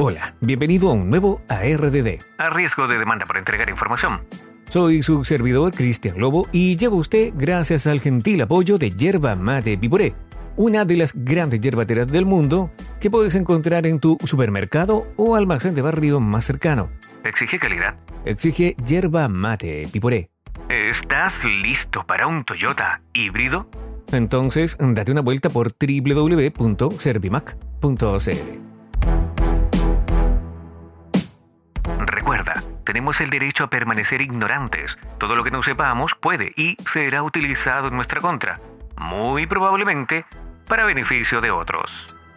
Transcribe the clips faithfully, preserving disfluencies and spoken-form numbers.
Hola, bienvenido a un nuevo A R D D. A riesgo de demanda por entregar información. Soy su servidor Cristian Lobo y llega a usted gracias al gentil apoyo de Yerba Mate Piporé, una de las grandes yerbateras del mundo que puedes encontrar en tu supermercado o almacén de barrio más cercano. ¿Exige calidad? Exige Yerba Mate Piporé. ¿Estás listo para un Toyota híbrido? Entonces, date una vuelta por doble u doble u doble u punto servimac punto c l. Recuerda, tenemos el derecho a permanecer ignorantes. Todo lo que no sepamos puede y será utilizado en nuestra contra, muy probablemente para beneficio de otros.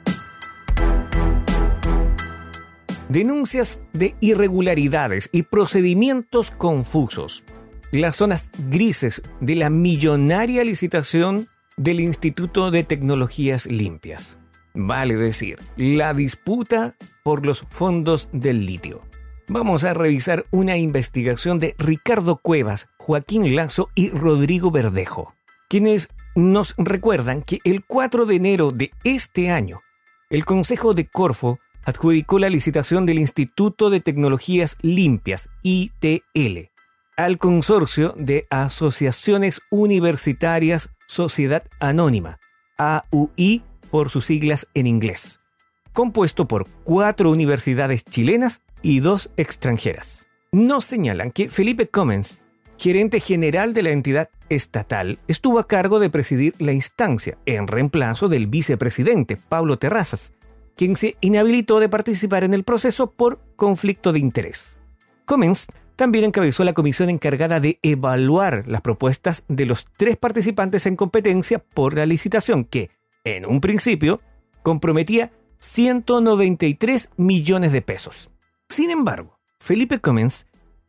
Denuncias de irregularidades y procedimientos confusos. Las zonas grises de la millonaria licitación del Instituto de Tecnologías Limpias. Vale decir, la disputa por los fondos del litio. Vamos a revisar una investigación de Ricardo Cuevas, Joaquín Lazo y Rodrigo Verdejo, quienes nos recuerdan que el cuatro de enero de este año, el Consejo de Corfo adjudicó la licitación del Instituto de Tecnologías Limpias, I T L, al consorcio de asociaciones universitarias Sociedad Anónima, A U I por sus siglas en inglés, compuesto por cuatro universidades chilenas y dos extranjeras. Nos señalan que Felipe Comens, gerente general de la entidad estatal, estuvo a cargo de presidir la instancia en reemplazo del vicepresidente Pablo Terrazas, quien se inhabilitó de participar en el proceso por conflicto de interés. Comens también encabezó la comisión encargada de evaluar las propuestas de los tres participantes en competencia por la licitación que, en un principio, comprometía ciento noventa y tres millones de pesos. Sin embargo, Felipe Comens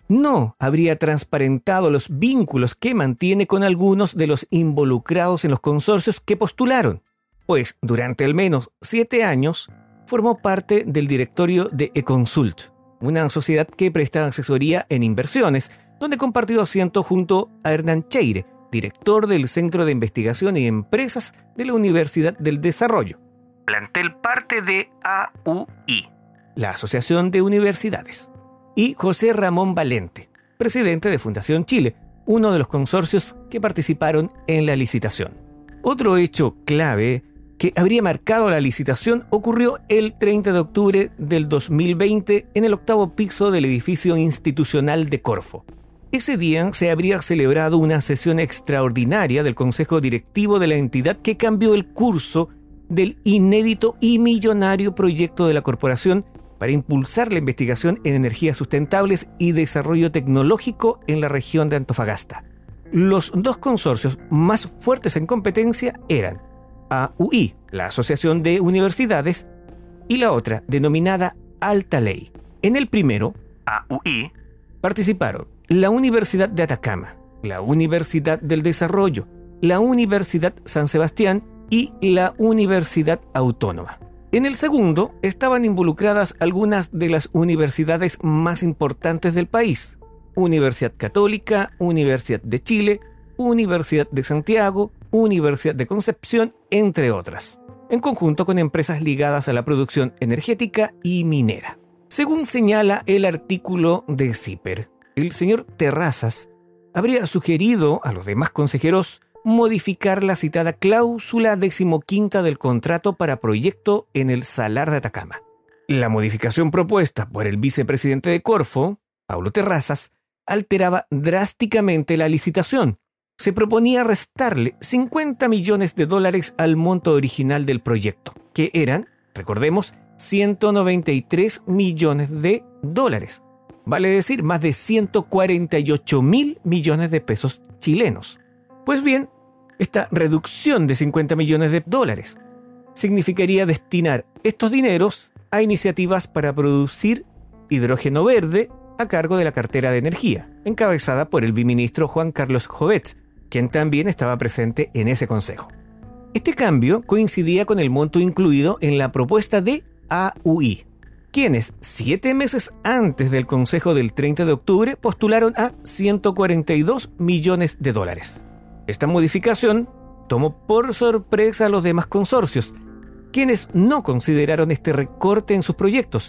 no habría transparentado los vínculos que mantiene con algunos de los involucrados en los consorcios que postularon, pues durante al menos siete años formó parte del directorio de Econsult, una sociedad que presta asesoría en inversiones, donde compartió asiento junto a Hernán Cheire, director del Centro de Investigación y Empresas de la Universidad del Desarrollo. Plantel parte de A U I, la Asociación de Universidades, y José Ramón Valente, presidente de Fundación Chile, uno de los consorcios que participaron en la licitación. Otro hecho clave que habría marcado la licitación ocurrió el treinta de octubre del dos mil veinte en el octavo piso del edificio institucional de Corfo. Ese día se habría celebrado una sesión extraordinaria del Consejo Directivo de la entidad que cambió el curso del inédito y millonario proyecto de la corporación para impulsar la investigación en energías sustentables y desarrollo tecnológico en la región de Antofagasta. Los dos consorcios más fuertes en competencia eran A U I, la Asociación de Universidades, y la otra, denominada Alta Ley. En el primero, A U I, participaron la Universidad de Atacama, la Universidad del Desarrollo, la Universidad San Sebastián y la Universidad Autónoma. En el segundo, estaban involucradas algunas de las universidades más importantes del país: Universidad Católica, Universidad de Chile, Universidad de Santiago, Universidad de Concepción, entre otras, en conjunto con empresas ligadas a la producción energética y minera. Según señala el artículo de CIPER, el señor Terrazas habría sugerido a los demás consejeros modificar la citada cláusula decimoquinta del contrato para proyecto en el Salar de Atacama. La modificación propuesta por el vicepresidente de Corfo, Pablo Terrazas, alteraba drásticamente la licitación. Se proponía restarle cincuenta millones de dólares al monto original del proyecto, que eran, recordemos, ciento noventa y tres millones de dólares. Vale decir, más de ciento cuarenta y ocho mil millones de pesos chilenos. Pues bien, esta reducción de cincuenta millones de dólares significaría destinar estos dineros a iniciativas para producir hidrógeno verde a cargo de la cartera de energía, encabezada por el biministro Juan Carlos Jovet, quien también estaba presente en ese consejo. Este cambio coincidía con el monto incluido en la propuesta de A U I, quienes siete meses antes del consejo del treinta de octubre postularon a ciento cuarenta y dos millones de dólares. Esta modificación tomó por sorpresa a los demás consorcios, quienes no consideraron este recorte en sus proyectos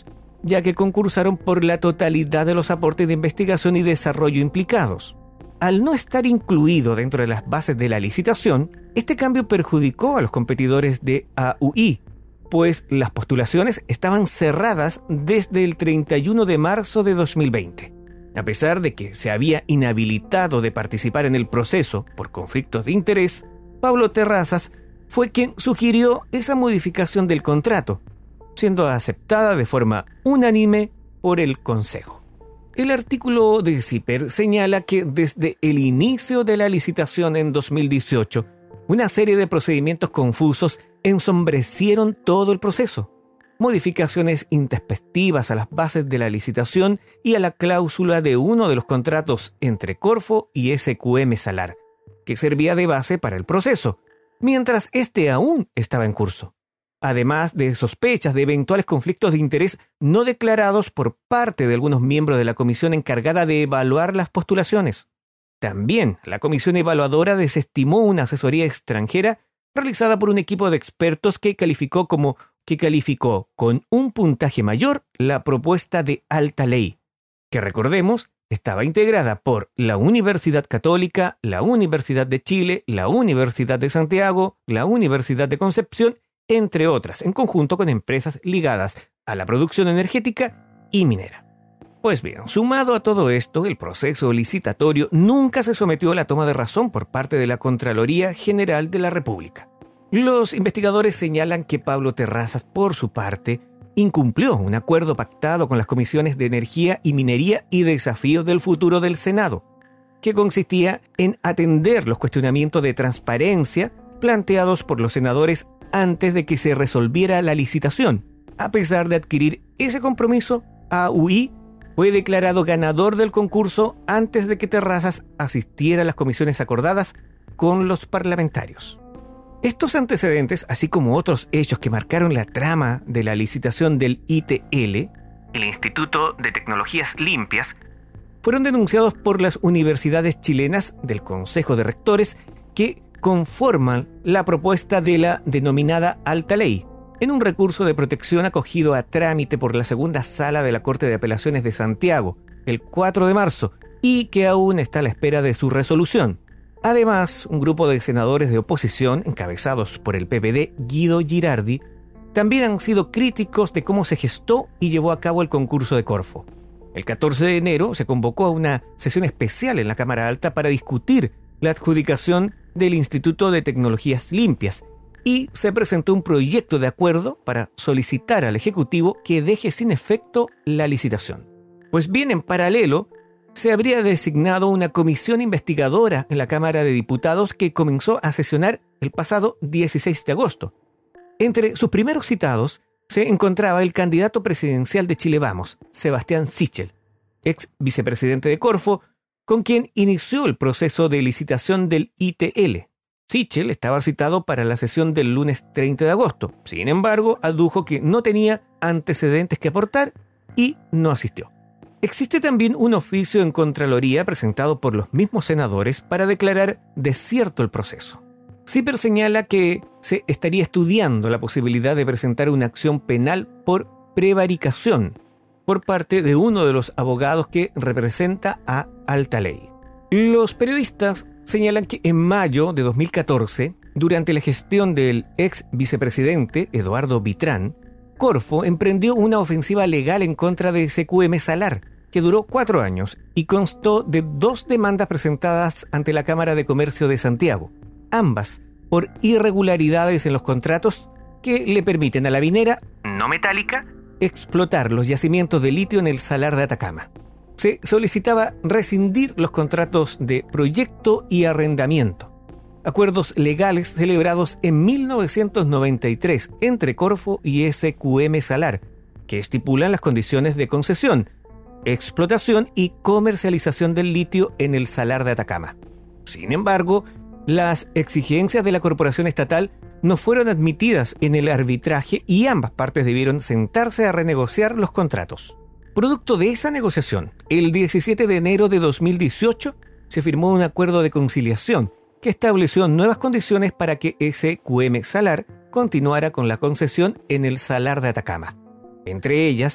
ya que concursaron por la totalidad de los aportes de investigación y desarrollo implicados. Al no estar incluido dentro de las bases de la licitación, este cambio perjudicó a los competidores de A U I, pues las postulaciones estaban cerradas desde el treinta y uno de marzo de dos mil veinte. A pesar de que se había inhabilitado de participar en el proceso por conflictos de interés, Pablo Terrazas fue quien sugirió esa modificación del contrato, siendo aceptada de forma unánime por el Consejo. El artículo de CIPER señala que desde el inicio de la licitación en dos mil dieciocho, una serie de procedimientos confusos ensombrecieron todo el proceso. Modificaciones intempestivas a las bases de la licitación y a la cláusula de uno de los contratos entre Corfo y S Q M Salar, que servía de base para el proceso, mientras este aún estaba en curso. Además de sospechas de eventuales conflictos de interés no declarados por parte de algunos miembros de la comisión encargada de evaluar las postulaciones. También la comisión evaluadora desestimó una asesoría extranjera realizada por un equipo de expertos que calificó como que calificó con un puntaje mayor la propuesta de Alta Ley, que recordemos estaba integrada por la Universidad Católica, la Universidad de Chile, la Universidad de Santiago, la Universidad de Concepción, entre otras, en conjunto con empresas ligadas a la producción energética y minera. Pues bien, sumado a todo esto, el proceso licitatorio nunca se sometió a la toma de razón por parte de la Contraloría General de la República. Los investigadores señalan que Pablo Terrazas, por su parte, incumplió un acuerdo pactado con las comisiones de Energía y Minería y Desafíos del Futuro del Senado, que consistía en atender los cuestionamientos de transparencia planteados por los senadores antes de que se resolviera la licitación. A pesar de adquirir ese compromiso, A U I fue declarado ganador del concurso antes de que Terrazas asistiera a las comisiones acordadas con los parlamentarios. Estos antecedentes, así como otros hechos que marcaron la trama de la licitación del I T L, el Instituto de Tecnologías Limpias, fueron denunciados por las universidades chilenas del Consejo de Rectores que conforman la propuesta de la denominada Alta Ley, en un recurso de protección acogido a trámite por la segunda sala de la Corte de Apelaciones de Santiago, el cuatro de marzo, y que aún está a la espera de su resolución. Además, un grupo de senadores de oposición, encabezados por el P P D Guido Girardi, también han sido críticos de cómo se gestó y llevó a cabo el concurso de Corfo. El catorce de enero se convocó a una sesión especial en la Cámara Alta para discutir la adjudicación del Instituto de Tecnologías Limpias, y se presentó un proyecto de acuerdo para solicitar al Ejecutivo que deje sin efecto la licitación. Pues bien, en paralelo, se habría designado una comisión investigadora en la Cámara de Diputados que comenzó a sesionar el pasado dieciséis de agosto. Entre sus primeros citados se encontraba el candidato presidencial de Chile Vamos, Sebastián Sichel, ex vicepresidente de Corfo, con quien inició el proceso de licitación del I T L. Sichel estaba citado para la sesión del lunes treinta de agosto. Sin embargo, adujo que no tenía antecedentes que aportar y no asistió. Existe también un oficio en Contraloría presentado por los mismos senadores para declarar desierto el proceso. CIPER señala que se estaría estudiando la posibilidad de presentar una acción penal por prevaricación por parte de uno de los abogados que representa a Alta Ley. Los periodistas señalan que en mayo de dos mil catorce, durante la gestión del ex vicepresidente Eduardo Vitrán, Corfo emprendió una ofensiva legal en contra de S Q M Salar, que duró cuatro años y constó de dos demandas presentadas ante la Cámara de Comercio de Santiago, ambas por irregularidades en los contratos que le permiten a la minera no metálica explotar los yacimientos de litio en el Salar de Atacama. Se solicitaba rescindir los contratos de proyecto y arrendamiento, acuerdos legales celebrados en mil novecientos noventa y tres entre Corfo y S Q M Salar, que estipulan las condiciones de concesión, explotación y comercialización del litio en el Salar de Atacama. Sin embargo, las exigencias de la corporación estatal no fueron admitidas en el arbitraje y ambas partes debieron sentarse a renegociar los contratos. Producto de esa negociación, el diecisiete de enero de dos mil dieciocho se firmó un acuerdo de conciliación que estableció nuevas condiciones para que S Q M Salar continuara con la concesión en el Salar de Atacama. Entre ellas,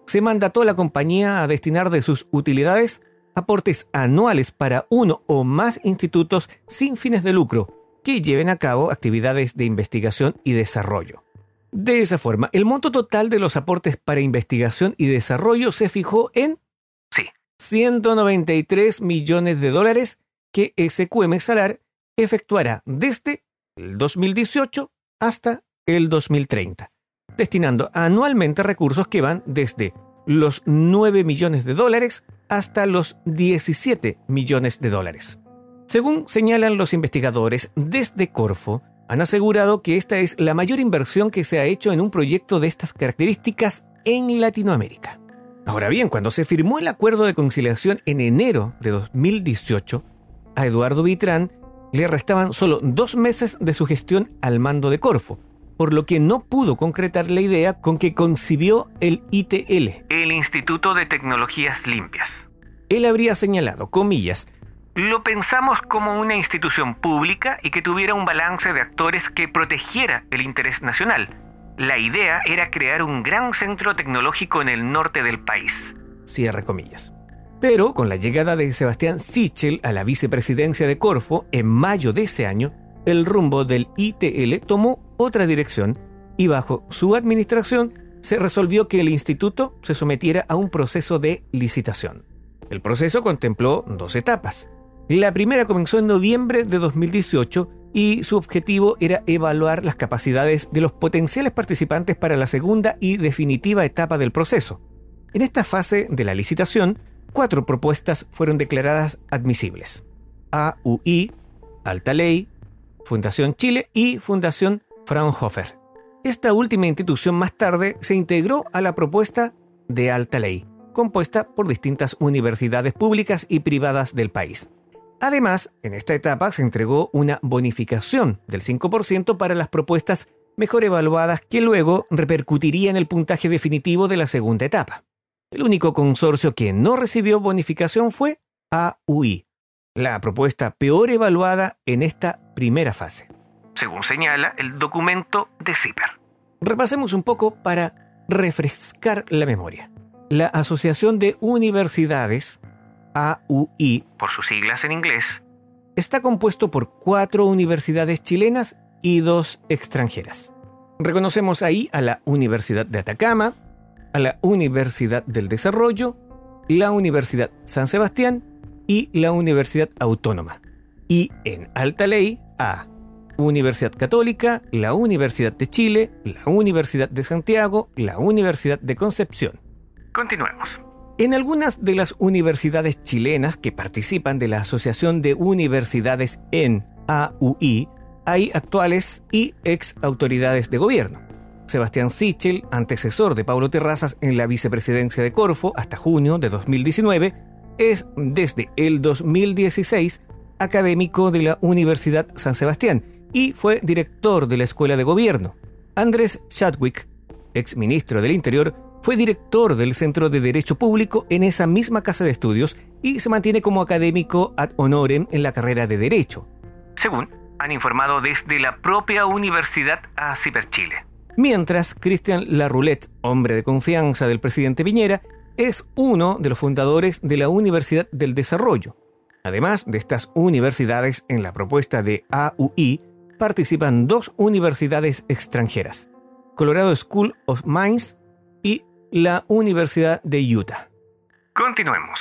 se mandató a la compañía a destinar de sus utilidades aportes anuales para uno o más institutos sin fines de lucro que lleven a cabo actividades de investigación y desarrollo. De esa forma, el monto total de los aportes para investigación y desarrollo se fijó en Sí. ciento noventa y tres millones de dólares que S Q M Salar efectuará desde el dos mil dieciocho hasta el dos mil treinta, destinando anualmente recursos que van desde los nueve millones de dólares hasta los diecisiete millones de dólares. Según señalan los investigadores desde Corfo, han asegurado que esta es la mayor inversión que se ha hecho en un proyecto de estas características en Latinoamérica. Ahora bien, cuando se firmó el acuerdo de conciliación en enero de dos mil dieciocho, a Eduardo Vitrán le restaban solo dos meses de su gestión al mando de Corfo, por lo que no pudo concretar la idea con que concibió el I T L. El Instituto de Tecnologías Limpias. Él habría señalado, comillas, Lo pensamos como una institución pública y que tuviera un balance de actores que protegiera el interés nacional. La idea era crear un gran centro tecnológico en el norte del país. Cierra comillas. Pero con la llegada de Sebastián Sichel a la vicepresidencia de Corfo en mayo de ese año, el rumbo del I T L tomó otra dirección y bajo su administración se resolvió que el instituto se sometiera a un proceso de licitación. El proceso contempló dos etapas. La primera comenzó en noviembre de dos mil dieciocho y su objetivo era evaluar las capacidades de los potenciales participantes para la segunda y definitiva etapa del proceso. En esta fase de la licitación, cuatro propuestas fueron declaradas admisibles: A U I, Altaley, Fundación Chile y Fundación Fraunhofer. Esta última institución más tarde se integró a la propuesta de Altaley, compuesta por distintas universidades públicas y privadas del país. Además, en esta etapa se entregó una bonificación del cinco por ciento para las propuestas mejor evaluadas que luego repercutiría en el puntaje definitivo de la segunda etapa. El único consorcio que no recibió bonificación fue A U I, la propuesta peor evaluada en esta primera fase, según señala el documento de CIPER. Repasemos un poco para refrescar la memoria. La Asociación de Universidades, A U I, por sus siglas en inglés, está compuesto por cuatro universidades chilenas y dos extranjeras. Reconocemos ahí a la Universidad de Atacama, a la Universidad del Desarrollo, la Universidad San Sebastián y la Universidad Autónoma. Y en Altaley, a Universidad Católica, la Universidad de Chile, la Universidad de Santiago, la Universidad de Concepción. Continuemos. En algunas de las universidades chilenas que participan de la Asociación de Universidades en A U I, hay actuales y ex autoridades de gobierno. Sebastián Sichel, antecesor de Paulo Terrazas en la vicepresidencia de Corfo hasta junio de dos mil diecinueve, es desde el dos mil dieciséis académico de la Universidad San Sebastián y fue director de la Escuela de Gobierno. Andrés Chadwick, ex ministro del Interior, fue director del Centro de Derecho Público en esa misma casa de estudios y se mantiene como académico ad honorem en la carrera de Derecho, según han informado desde la propia universidad a CIPER Chile. Mientras Cristian Larroulet, hombre de confianza del presidente Piñera, es uno de los fundadores de la Universidad del Desarrollo. Además de estas universidades, en la propuesta de A U I participan dos universidades extranjeras: Colorado School of Mines y la Universidad de Utah. Continuemos.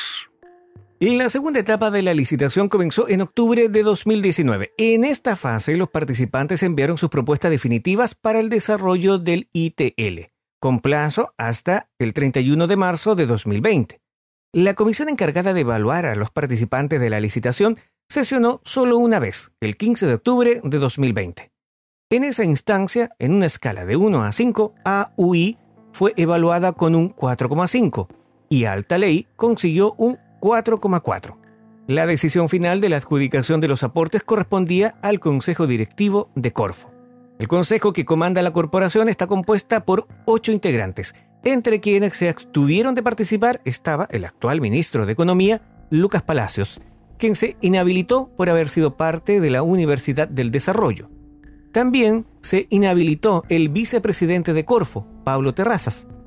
La segunda etapa de la licitación comenzó en octubre de dos mil diecinueve. En esta fase, los participantes enviaron sus propuestas definitivas para el desarrollo del I T L, con plazo hasta el treinta y uno de marzo de dos mil veinte. La comisión encargada de evaluar a los participantes de la licitación sesionó solo una vez, el quince de octubre de dos mil veinte. En esa instancia, en una escala de uno a cinco, A U I fue evaluada con un cuatro coma cinco y Altaley consiguió un cuatro coma cuatro. La decisión final de la adjudicación de los aportes correspondía al Consejo Directivo de Corfo. El consejo que comanda la corporación está compuesta por ocho integrantes, entre quienes se abstuvieron de participar estaba el actual ministro de Economía, Lucas Palacios, quien se inhabilitó por haber sido parte de la Universidad del Desarrollo. También se inhabilitó el vicepresidente de Corfo, Paulo Terrazas,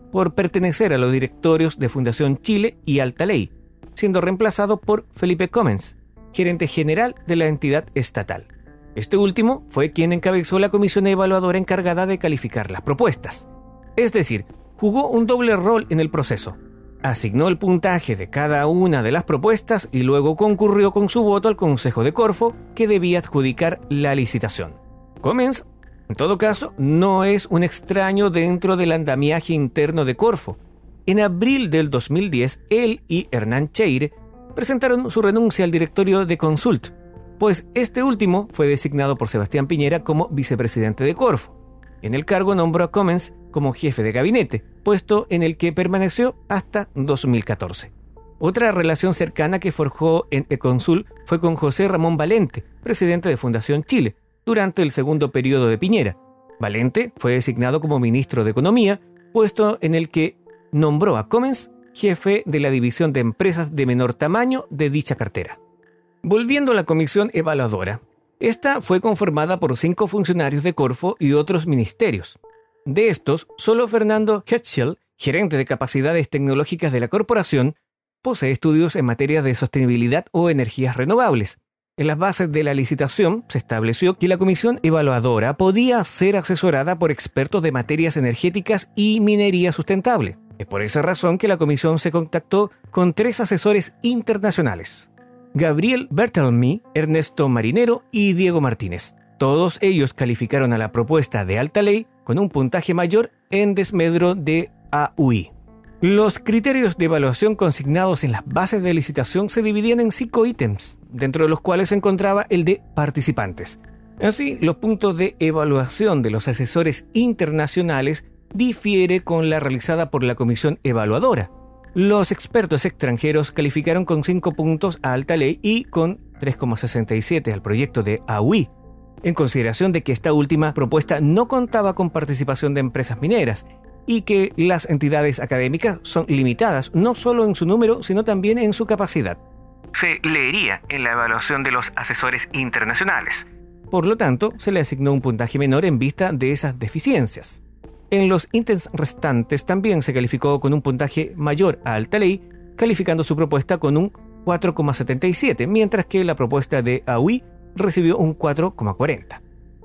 por pertenecer a los directorios de Fundación Chile y Altaley, siendo reemplazado por Felipe Comens, gerente general de la entidad estatal. Este último fue quien encabezó la comisión evaluadora encargada de calificar las propuestas. Es decir, jugó un doble rol en el proceso. Asignó el puntaje de cada una de las propuestas y luego concurrió con su voto al Consejo de Corfo, que debía adjudicar la licitación. Comens, en todo caso, no es un extraño dentro del andamiaje interno de Corfo. En abril del dos mil diez, él y Hernán Cheire presentaron su renuncia al directorio de Consult, pues este último fue designado por Sebastián Piñera como vicepresidente de Corfo. En el cargo nombró a Comens como jefe de gabinete, puesto en el que permaneció hasta dos mil catorce. Otra relación cercana que forjó en Econsul fue con José Ramón Valente, presidente de Fundación Chile, durante el segundo periodo de Piñera. Valente fue designado como ministro de Economía, puesto en el que nombró a Comens jefe de la división de empresas de menor tamaño de dicha cartera. Volviendo a la comisión evaluadora, esta fue conformada por cinco funcionarios de Corfo y otros ministerios. De estos, solo Fernando Hetschel, gerente de capacidades tecnológicas de la corporación, posee estudios en materia de sostenibilidad o energías renovables. En las bases de la licitación se estableció que la comisión evaluadora podía ser asesorada por expertos de materias energéticas y minería sustentable. Es por esa razón que la comisión se contactó con tres asesores internacionales: Gabriel Bertelmy, Ernesto Marinero y Diego Martínez. Todos ellos calificaron a la propuesta de Altaley con un puntaje mayor en desmedro de A U I. Los criterios de evaluación consignados en las bases de licitación se dividían en cinco ítems, dentro de los cuales se encontraba el de participantes. Así, los puntos de evaluación de los asesores internacionales difiere con la realizada por la comisión evaluadora. Los expertos extranjeros calificaron con cinco puntos a Altaley y con tres coma sesenta y siete al proyecto de A U I, en consideración de que esta última propuesta no contaba con participación de empresas mineras y que las entidades académicas son limitadas no solo en su número, sino también en su capacidad. Se leería en la evaluación de los asesores internacionales. Por lo tanto, se le asignó un puntaje menor en vista de esas deficiencias. En los ítems restantes también se calificó con un puntaje mayor a Altaley, calificando su propuesta con un cuatro coma setenta y siete, mientras que la propuesta de A U I recibió un cuatro coma cuarenta.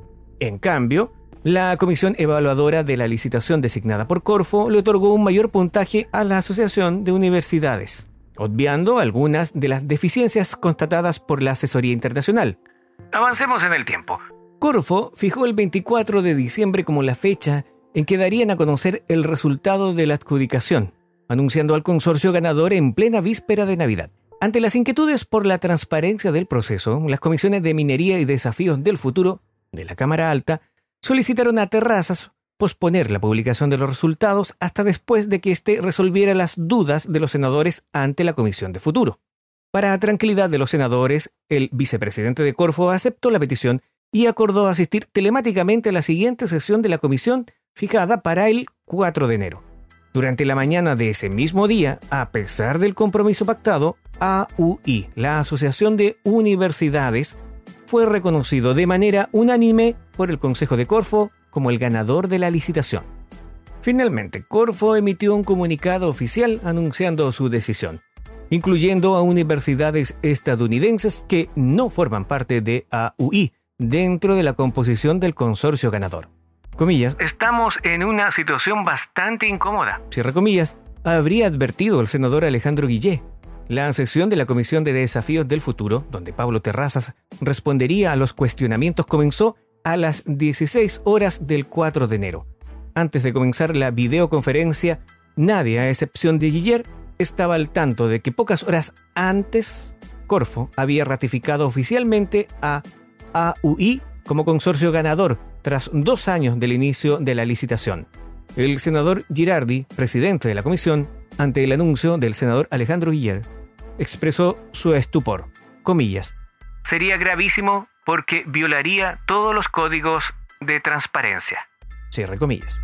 En cambio, la comisión evaluadora de la licitación designada por Corfo le otorgó un mayor puntaje a la Asociación de Universidades, obviando algunas de las deficiencias constatadas por la asesoría internacional. Avancemos en el tiempo. Corfo fijó el veinticuatro de diciembre como la fecha en que darían a conocer el resultado de la adjudicación, anunciando al consorcio ganador en plena víspera de Navidad. Ante las inquietudes por la transparencia del proceso, las comisiones de Minería y Desafíos del Futuro de la Cámara Alta solicitaron a Terrazas posponer la publicación de los resultados hasta después de que éste resolviera las dudas de los senadores ante la Comisión de Futuro. Para tranquilidad de los senadores, el vicepresidente de Corfo aceptó la petición y acordó asistir telemáticamente a la siguiente sesión de la comisión fijada para el cuatro de enero. Durante la mañana de ese mismo día, a pesar del compromiso pactado, A U I, la Asociación de Universidades, fue reconocido de manera unánime por el Consejo de Corfo como el ganador de la licitación. Finalmente, Corfo emitió un comunicado oficial anunciando su decisión, incluyendo a universidades estadounidenses que no forman parte de A U I dentro de la composición del consorcio ganador. Comillas, estamos en una situación bastante incómoda. Cierra comillas, habría advertido el senador Alejandro Guillé. La sesión de la Comisión de Desafíos del Futuro, donde Pablo Terrazas respondería a los cuestionamientos, comenzó a las dieciséis horas del cuatro de enero. Antes de comenzar la videoconferencia, nadie, a excepción de Guiller, estaba al tanto de que pocas horas antes, Corfo había ratificado oficialmente a A U I como consorcio ganador tras dos años del inicio de la licitación. El senador Girardi, presidente de la comisión, ante el anuncio del senador Alejandro Guiller, expresó su estupor. Comillas. Sería gravísimo porque violaría todos los códigos de transparencia. Cierre comillas.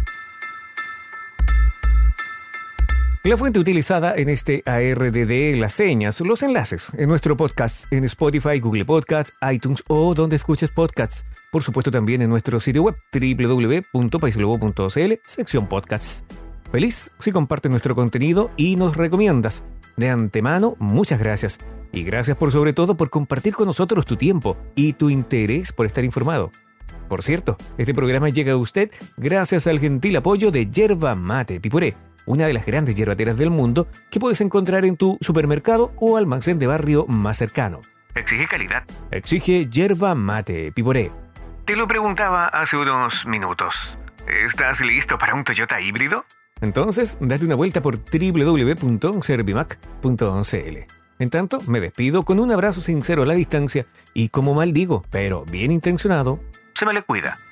La fuente utilizada en este A R D D, las señas, los enlaces en nuestro podcast en Spotify, Google Podcasts, iTunes o donde escuches podcasts. Por supuesto también en nuestro sitio web doble u doble u doble u punto paisglobo punto c l, sección podcasts. Feliz si compartes nuestro contenido y nos recomiendas. De antemano, muchas gracias. Y gracias por sobre todo por compartir con nosotros tu tiempo y tu interés por estar informado. Por cierto, este programa llega a usted gracias al gentil apoyo de Yerba Mate Pipuré, una de las grandes yerbateras del mundo que puedes encontrar en tu supermercado o almacén de barrio más cercano. Exige calidad. Exige Yerba Mate Pipuré. Te lo preguntaba hace unos minutos. ¿Estás listo para un Toyota híbrido? Entonces, date una vuelta por doble u doble u doble u punto servimac punto c l. En tanto, me despido con un abrazo sincero a la distancia y, como mal digo, pero bien intencionado, Se me le cuida.